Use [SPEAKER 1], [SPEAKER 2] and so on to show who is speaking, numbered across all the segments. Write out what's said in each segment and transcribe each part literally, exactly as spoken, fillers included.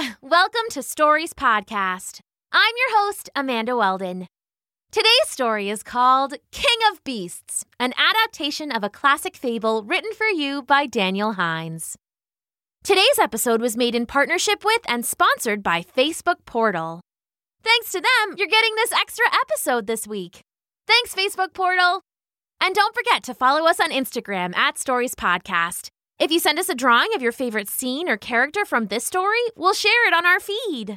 [SPEAKER 1] Welcome to Stories Podcast. I'm your host, Amanda Weldon. Today's story is called King of Beasts, an adaptation of a classic fable written for you by Daniel Hines. Today's episode was made in partnership with and sponsored by Facebook Portal. Thanks to them, you're getting this extra episode this week. Thanks, Facebook Portal. And don't forget to follow us on Instagram at Stories Podcast. If you send us a drawing of your favorite scene or character from this story, we'll share it on our feed.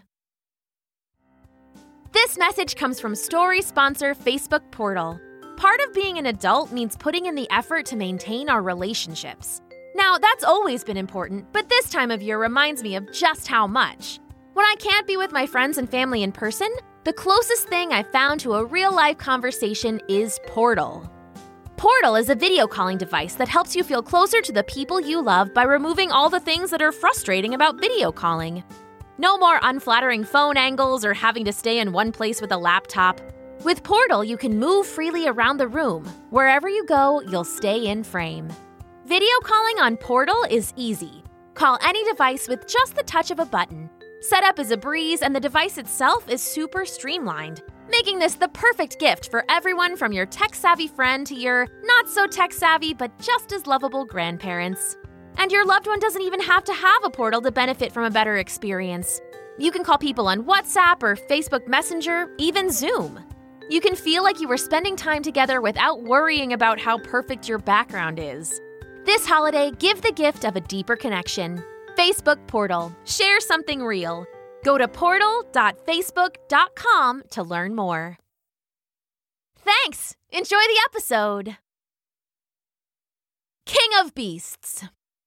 [SPEAKER 1] This message comes from story sponsor Facebook Portal. Part of being an adult means putting in the effort to maintain our relationships. Now, that's always been important, but this time of year reminds me of just how much. When I can't be with my friends and family in person, the closest thing I've found to a real-life conversation is Portal. Portal is a video calling device that helps you feel closer to the people you love by removing all the things that are frustrating about video calling. No more unflattering phone angles or having to stay in one place with a laptop. With Portal, you can move freely around the room. Wherever you go, you'll stay in frame. Video calling on Portal is easy. Call any device with just the touch of a button. Setup is a breeze, and the device itself is super streamlined, making this the perfect gift for everyone from your tech-savvy friend to your not-so-tech-savvy but just as lovable grandparents. And your loved one doesn't even have to have a Portal to benefit from a better experience. You can call people on WhatsApp or Facebook Messenger, even Zoom. You can feel like you were spending time together without worrying about how perfect your background is. This holiday, give the gift of a deeper connection. Facebook Portal. Share something real. Go to portal dot facebook dot com to learn more. Thanks! Enjoy the episode! King of Beasts.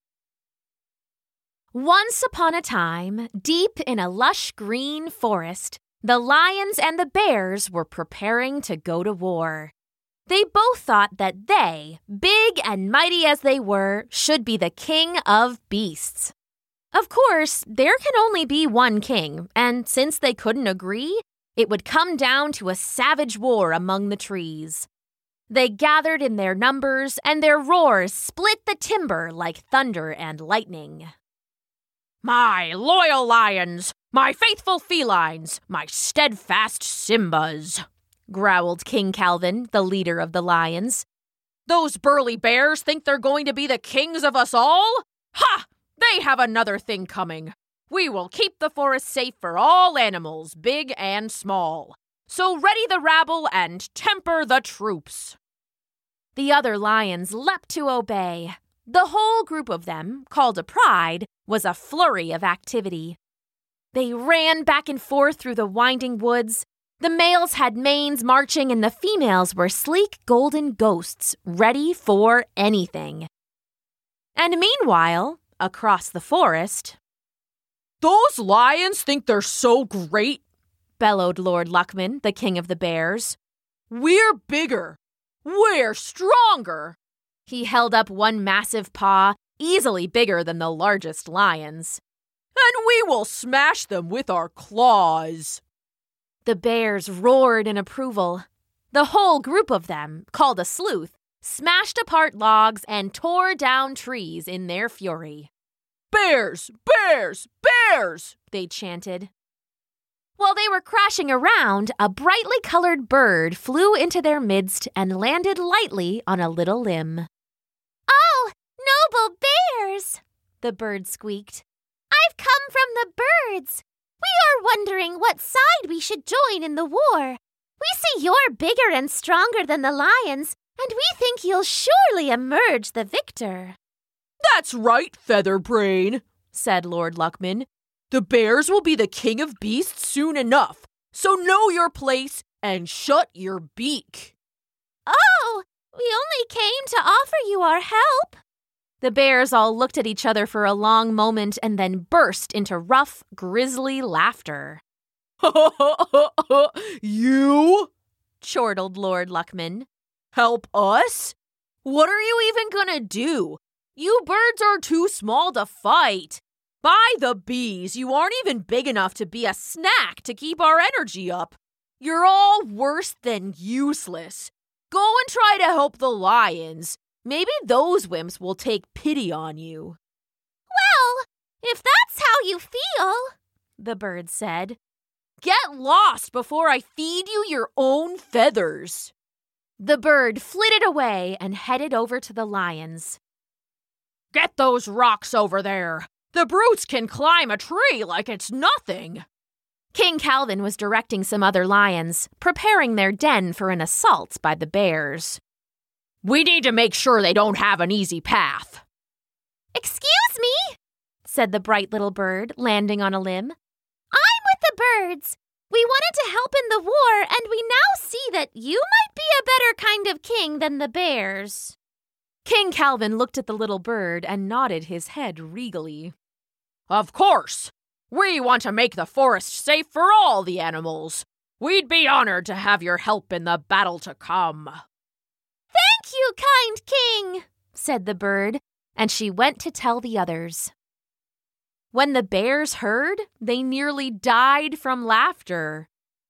[SPEAKER 1] Once upon a time, deep in a lush green forest, the lions and the bears were preparing to go to war. They both thought that they, big and mighty as they were, should be the king of beasts. Of course, there can only be one king, and since they couldn't agree, it would come down to a savage war among the trees. They gathered in their numbers, and their roars split the timber like thunder and lightning.
[SPEAKER 2] My loyal lions, my faithful felines, my steadfast Simbas,
[SPEAKER 1] growled King Calvin, the leader of the lions.
[SPEAKER 2] Those burly bears think they're going to be the kings of us all? Ha! They have another thing coming. We will keep the forest safe for all animals, big and small. So ready the rabble and temper the troops.
[SPEAKER 1] The other lions leapt to obey. The whole group of them, called a pride, was a flurry of activity. They ran back and forth through the winding woods. The males had manes marching and the females were sleek golden ghosts, ready for anything. And meanwhile, across the forest,
[SPEAKER 2] "Those lions think they're so great,"
[SPEAKER 1] bellowed Lord Luckman, the king of the bears.
[SPEAKER 2] "We're bigger. We're stronger."
[SPEAKER 1] He held up one massive paw, easily bigger than the largest lions.
[SPEAKER 2] "And we will smash them with our claws."
[SPEAKER 1] The bears roared in approval. The whole group of them, called a sleuth, smashed apart logs and tore down trees in their fury.
[SPEAKER 2] "Bears! Bears! Bears!" they chanted.
[SPEAKER 1] While they were crashing around, a brightly colored bird flew into their midst and landed lightly on a little limb.
[SPEAKER 3] "Oh, noble bears!"
[SPEAKER 1] the bird squeaked.
[SPEAKER 3] "I've come from the birds. We are wondering what side we should join in the war. We see you're bigger and stronger than the lions, and we think you'll surely emerge the victor."
[SPEAKER 2] "That's right, Featherbrain," said Lord Luckman. "The bears will be the king of beasts soon enough, so know your place and shut your beak."
[SPEAKER 3] "Oh, we only came to offer you our help."
[SPEAKER 1] The bears all looked at each other for a long moment and then burst into rough, grisly laughter.
[SPEAKER 2] "You?"
[SPEAKER 1] chortled Lord Luckman.
[SPEAKER 2] "Help us? What are you even gonna do? You birds are too small to fight. By the bees, you aren't even big enough to be a snack to keep our energy up. You're all worse than useless. Go and try to help the lions. Maybe those wimps will take pity on you."
[SPEAKER 3] "Well, if that's how you feel,"
[SPEAKER 1] the bird said.
[SPEAKER 2] Get lost before I feed you your own feathers.
[SPEAKER 1] The bird flitted away and headed over to the lions.
[SPEAKER 2] Get those rocks over there. The brutes can climb a tree like it's nothing.
[SPEAKER 1] King Calvin was directing some other lions, preparing their den for an assault by the bears.
[SPEAKER 2] We need to make sure they don't have an easy path.
[SPEAKER 3] Excuse me,
[SPEAKER 1] said the bright little bird, landing on a limb.
[SPEAKER 3] I'm with the birds. We wanted to help in the war, and we now see that you might be a better kind of king than the bears.
[SPEAKER 1] King Calvin looked at the little bird and nodded his head regally.
[SPEAKER 2] Of course. We want to make the forest safe for all the animals. We'd be honored to have your help in the battle to come.
[SPEAKER 3] Thank you, kind king,
[SPEAKER 1] said the bird, and she went to tell the others. When the bears heard, they nearly died from laughter.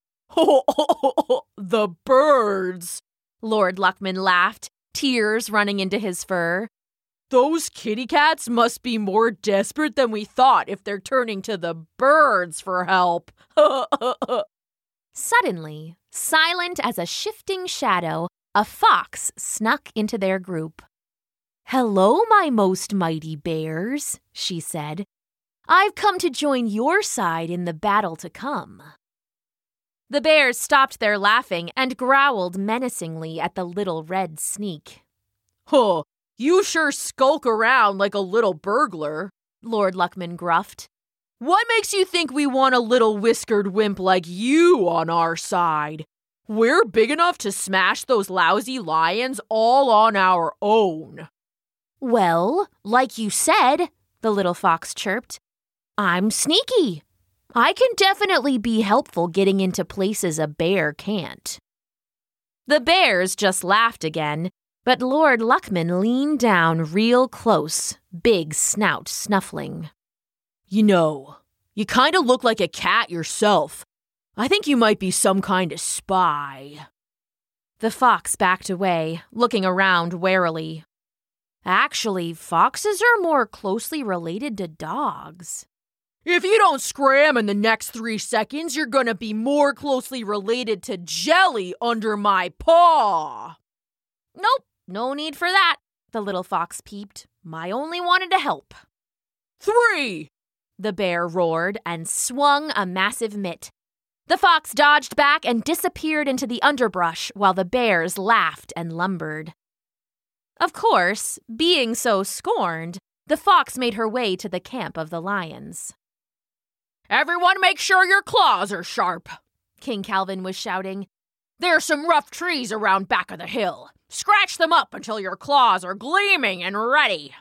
[SPEAKER 2] The birds,
[SPEAKER 1] Lord Luckman laughed, tears running into his fur.
[SPEAKER 2] Those kitty cats must be more desperate than we thought if they're turning to the birds for help.
[SPEAKER 1] Suddenly, silent as a shifting shadow, a fox snuck into their group. Hello, my most mighty bears, she said. I've come to join your side in the battle to come. The bears stopped their laughing and growled menacingly at the little red sneak.
[SPEAKER 2] Huh, you sure skulk around like a little burglar,
[SPEAKER 1] Lord Luckman gruffed.
[SPEAKER 2] What makes you think we want a little whiskered wimp like you on our side? We're big enough to smash those lousy lions all on our own.
[SPEAKER 1] Well, like you said, the little fox chirped, I'm sneaky. I can definitely be helpful getting into places a bear can't. The bears just laughed again, but Lord Luckman leaned down real close, big snout snuffling.
[SPEAKER 2] You know, you kind of look like a cat yourself. I think you might be some kind of spy.
[SPEAKER 1] The fox backed away, looking around warily. Actually, foxes are more closely related to dogs.
[SPEAKER 2] If you don't scram in the next three seconds, you're gonna be more closely related to jelly under my paw.
[SPEAKER 1] Nope, no need for that, the little fox peeped. I only wanted to help.
[SPEAKER 2] Three!
[SPEAKER 1] The bear roared and swung a massive mitt. The fox dodged back and disappeared into the underbrush while the bears laughed and lumbered. Of course, being so scorned, the fox made her way to the camp of the lions.
[SPEAKER 2] Everyone make sure your claws are sharp,
[SPEAKER 1] King Calvin was shouting.
[SPEAKER 2] There's some rough trees around back of the hill. Scratch them up until your claws are gleaming and ready.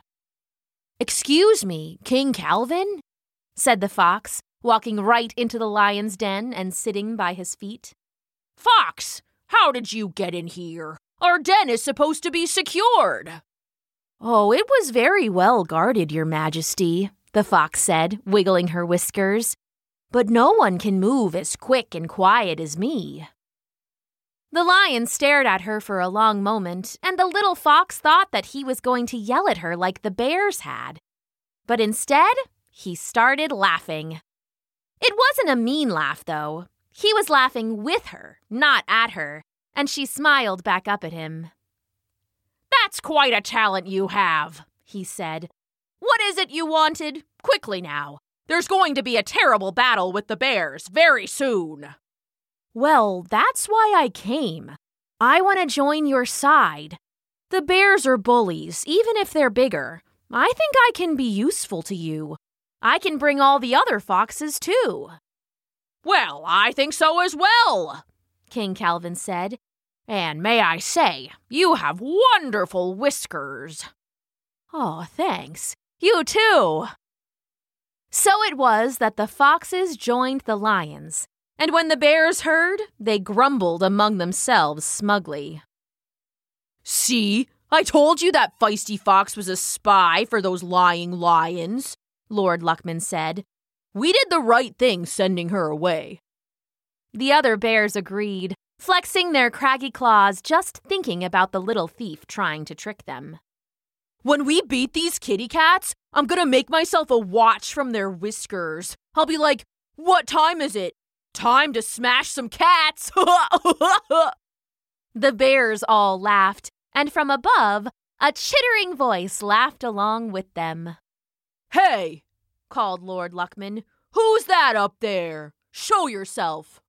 [SPEAKER 1] Excuse me, King Calvin? Said the fox, walking right into the lion's den and sitting by his feet.
[SPEAKER 2] Fox, how did you get in here? Our den is supposed to be secured.
[SPEAKER 1] Oh, it was very well guarded, Your Majesty, the fox said, wiggling her whiskers. But no one can move as quick and quiet as me. The lion stared at her for a long moment, and the little fox thought that he was going to yell at her like the bears had. But instead, he started laughing. It wasn't a mean laugh, though. He was laughing with her, not at her, and she smiled back up at him.
[SPEAKER 2] That's quite a talent you have, he said. What is it you wanted? Quickly now. There's going to be a terrible battle with the bears very soon.
[SPEAKER 1] Well, that's why I came. I want to join your side. The bears are bullies, even if they're bigger. I think I can be useful to you. I can bring all the other foxes, too.
[SPEAKER 2] Well, I think so as well,
[SPEAKER 1] King Calvin said.
[SPEAKER 2] And may I say, you have wonderful whiskers.
[SPEAKER 1] Oh, thanks. You too. So it was that the foxes joined the lions, and when the bears heard, they grumbled among themselves smugly.
[SPEAKER 2] See, I told you that feisty fox was a spy for those lying lions, Lord Luckman said. We did the right thing sending her away.
[SPEAKER 1] The other bears agreed, flexing their craggy claws just thinking about the little thief trying to trick them.
[SPEAKER 2] When we beat these kitty cats, I'm gonna make myself a watch from their whiskers. I'll be like, What time is it? Time to smash some cats!
[SPEAKER 1] The bears all laughed, and from above, a chittering voice laughed along with them.
[SPEAKER 2] Hey, called Lord Luckman, who's that up there? Show yourself.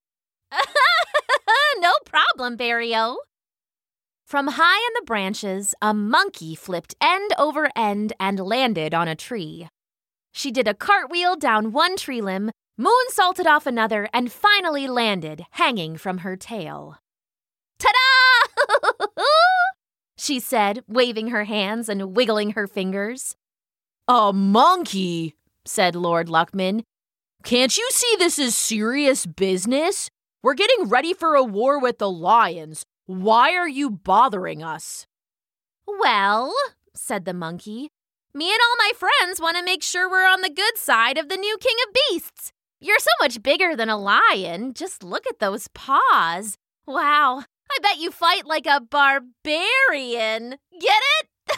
[SPEAKER 3] No problem, Barry-O.
[SPEAKER 1] From high in the branches, a monkey flipped end over end and landed on a tree. She did a cartwheel down one tree limb, moonsaulted off another, and finally landed, hanging from her tail.
[SPEAKER 3] Ta-da!
[SPEAKER 1] She said, waving her hands and wiggling her fingers.
[SPEAKER 2] A monkey, said Lord Luckman. Can't you see this is serious business? We're getting ready for a war with the lions. Why are you bothering us?
[SPEAKER 3] Well, said the monkey, me and all my friends want to make sure we're on the good side of the new king of beasts. You're so much bigger than a lion. Just look at those paws. Wow, I bet you fight like a barbarian. Get it?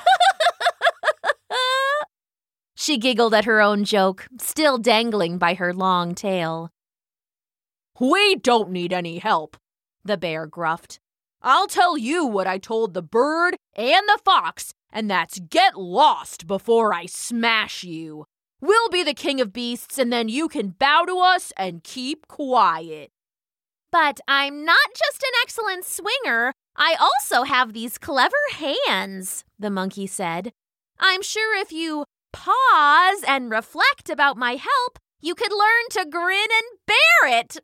[SPEAKER 1] She giggled at her own joke, still dangling by her long tail.
[SPEAKER 2] We don't need any help, the bear gruffed. I'll tell you what I told the bird and the fox, and that's get lost before I smash you. We'll be the king of beasts, and then you can bow to us and keep quiet.
[SPEAKER 3] But I'm not just an excellent swinger. I also have these clever hands, the monkey said. I'm sure if you pause and reflect about my help, you could learn to grin and bear it.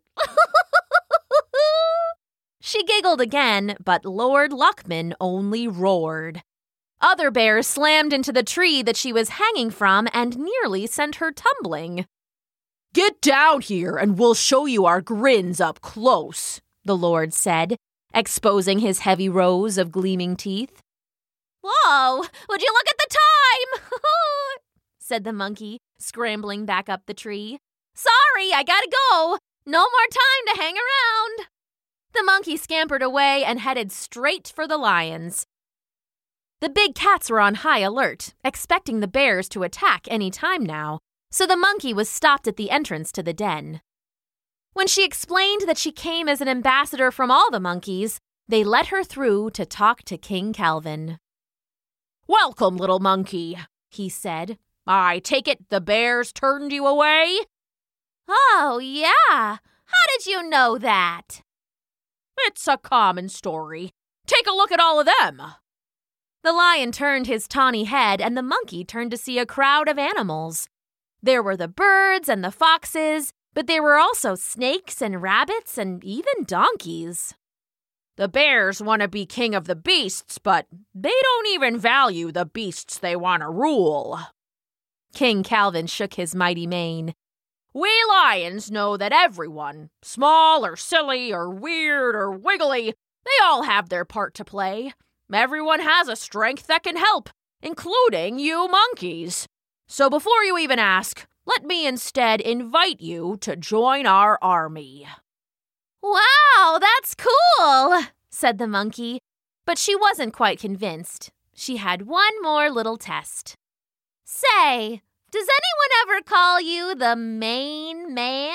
[SPEAKER 1] She giggled again, but Lord Luckman only roared. Other bears slammed into the tree that she was hanging from and nearly sent her tumbling.
[SPEAKER 2] Get down here and we'll show you our grins up close, the Lord said, exposing his heavy rows of gleaming teeth.
[SPEAKER 3] Whoa, would you look at the time? Said the monkey, scrambling back up the tree. Sorry, I gotta go. No more time to hang around.
[SPEAKER 1] The monkey scampered away and headed straight for the lions. The big cats were on high alert, expecting the bears to attack any time now, so the monkey was stopped at the entrance to the den. When she explained that she came as an ambassador from all the monkeys, they let her through to talk to King Calvin.
[SPEAKER 2] Welcome, little monkey, he said. I take it the bears turned you away?
[SPEAKER 3] Oh, yeah. How did you know that?
[SPEAKER 2] It's a common story. Take a look at all of them.
[SPEAKER 1] The lion turned his tawny head, and the monkey turned to see a crowd of animals. There were the birds and the foxes, but there were also snakes and rabbits and even donkeys.
[SPEAKER 2] The bears want to be king of the beasts, but they don't even value the beasts they want to rule.
[SPEAKER 1] King Calvin shook his mighty mane.
[SPEAKER 2] We lions know that everyone, small or silly or weird or wiggly, they all have their part to play. Everyone has a strength that can help, including you monkeys. So before you even ask, let me instead invite you to join our army.
[SPEAKER 3] Wow, that's cool,
[SPEAKER 1] said the monkey, but she wasn't quite convinced. She had one more little test.
[SPEAKER 3] Say, does anyone ever call you the main man?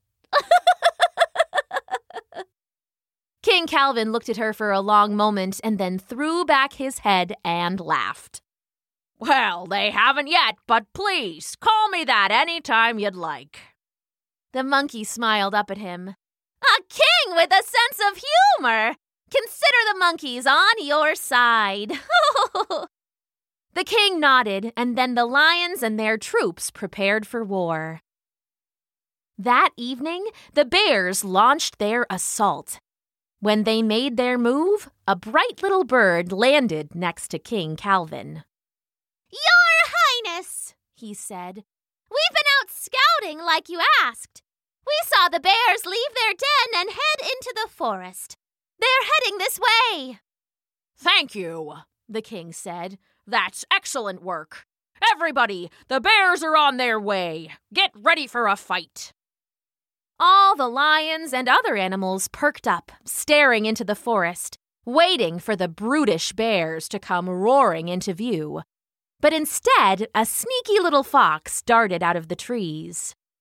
[SPEAKER 1] King Calvin looked at her for a long moment and then threw back his head and laughed.
[SPEAKER 2] Well, they haven't yet, but please, call me that any time you'd like.
[SPEAKER 1] The monkey smiled up at him.
[SPEAKER 3] A king with a sense of humor! Consider the monkeys on your side.
[SPEAKER 1] The king nodded, and then the lions and their troops prepared for war. That evening, the bears launched their assault. When they made their move, a bright little bird landed next to King Calvin.
[SPEAKER 3] Your Highness, he said, we've been out scouting like you asked. We saw the bears leave their den and head into the forest. They're heading this way.
[SPEAKER 2] Thank you, the king said. That's excellent work. Everybody, the bears are on their way. Get ready for a fight.
[SPEAKER 1] All the lions and other animals perked up, staring into the forest, waiting for the brutish bears to come roaring into view. But instead, a sneaky little fox darted out of the trees.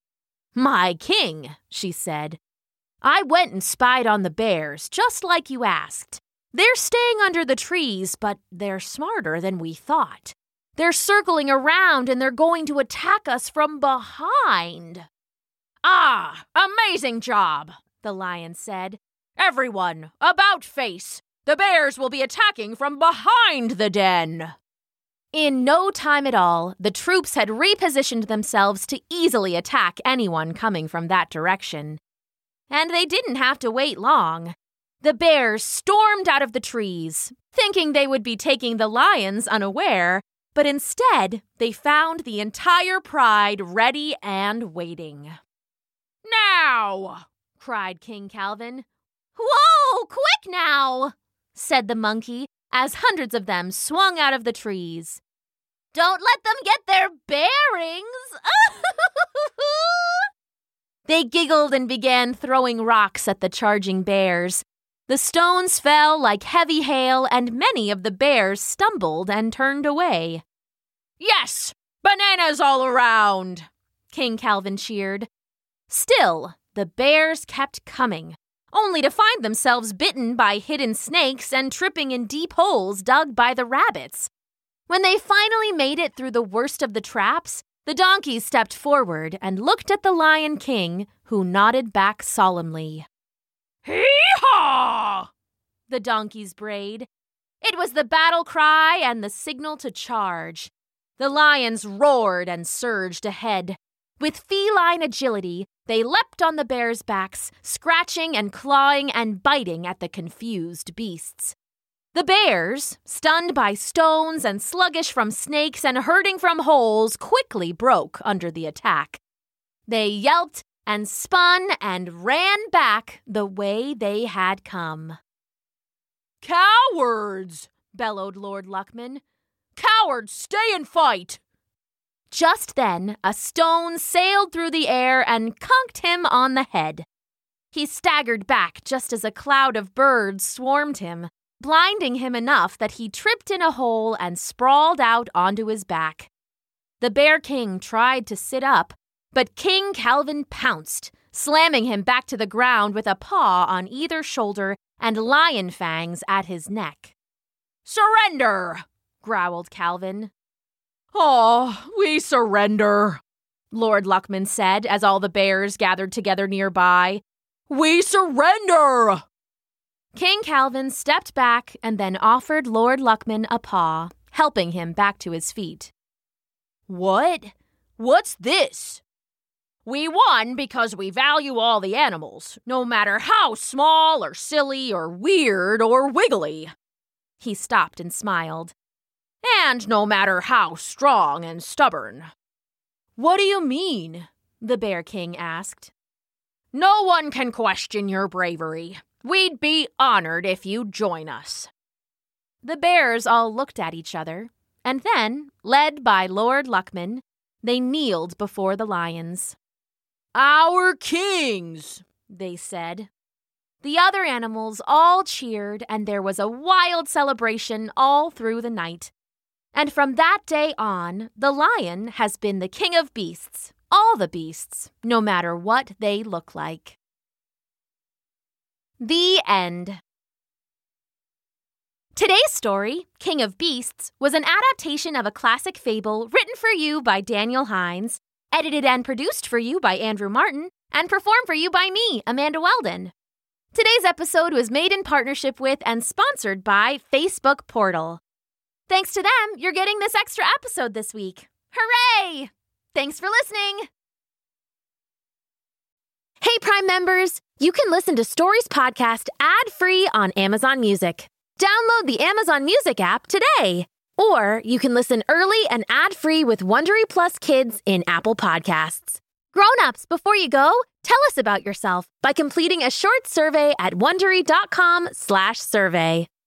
[SPEAKER 1] "My king," she said, "I went and spied on the bears, just like you asked. They're staying under the trees, but they're smarter than we thought. They're circling around and they're going to attack us from behind." "Ah, amazing job," the lion said. "Everyone, about face. The bears will be attacking from behind the den." In no time at all, the troops had repositioned themselves to easily attack anyone coming from that direction. And they didn't have to wait long. The bears stormed out of the trees, thinking they would be taking the lions unaware, but instead they found the entire pride ready and waiting. "Now!" cried King Calvin.
[SPEAKER 3] "Whoa, quick now!"
[SPEAKER 1] said the monkey as hundreds of them swung out of the trees.
[SPEAKER 3] "Don't let them get their bearings!"
[SPEAKER 1] They giggled and began throwing rocks at the charging bears. The stones fell like heavy hail, and many of the bears stumbled and turned away. "Yes, bananas all around!" King Calvin cheered. Still, the bears kept coming, only to find themselves bitten by hidden snakes and tripping in deep holes dug by the rabbits. When they finally made it through the worst of the traps, the donkeys stepped forward and looked at the Lion King, who nodded back solemnly. "Hee-haw!" the donkeys brayed. It was the battle cry and the signal to charge. The lions roared and surged ahead. With feline agility, they leapt on the bears' backs, scratching and clawing and biting at the confused beasts. The bears, stunned by stones and sluggish from snakes and hurting from holes, quickly broke under the attack. They yelped and spun and ran back the way they had come. "Cowards!" bellowed Lord Luckman. "Cowards, stay and fight!" Just then, a stone sailed through the air and conked him on the head. He staggered back just as a cloud of birds swarmed him, blinding him enough that he tripped in a hole and sprawled out onto his back. The Bear King tried to sit up, but King Calvin pounced, slamming him back to the ground with a paw on either shoulder and lion fangs at his neck. "Surrender!" growled Calvin. "Oh, we surrender," Lord Luckman said as all the bears gathered together nearby. "We surrender!" King Calvin stepped back and then offered Lord Luckman a paw, helping him back to his feet. "What? What's this?" "We won because we value all the animals, no matter how small or silly or weird or wiggly." He stopped and smiled. "And no matter how strong and stubborn." "What do you mean?" the Bear King asked. "No one can question your bravery. We'd be honored if you'd join us." The bears all looked at each other, and then, led by Lord Luckman, they kneeled before the lions. "Our kings," they said. The other animals all cheered, and there was a wild celebration all through the night. And from that day on, the lion has been the king of beasts, all the beasts, no matter what they look like. The end. Today's story, King of Beasts, was an adaptation of a classic fable written for you by Daniel Hines, edited and produced for you by Andrew Martin, and performed for you by me, Amanda Weldon. Today's episode was made in partnership with and sponsored by Facebook Portal. Thanks to them, you're getting this extra episode this week. Hooray! Thanks for listening! Hey, Prime members! You can listen to Stories Podcast ad-free on Amazon Music. Download the Amazon Music app today. Or you can listen early and ad-free with Wondery Plus Kids in Apple Podcasts. Grown-ups, before you go, tell us about yourself by completing a short survey at Wondery.com slash survey.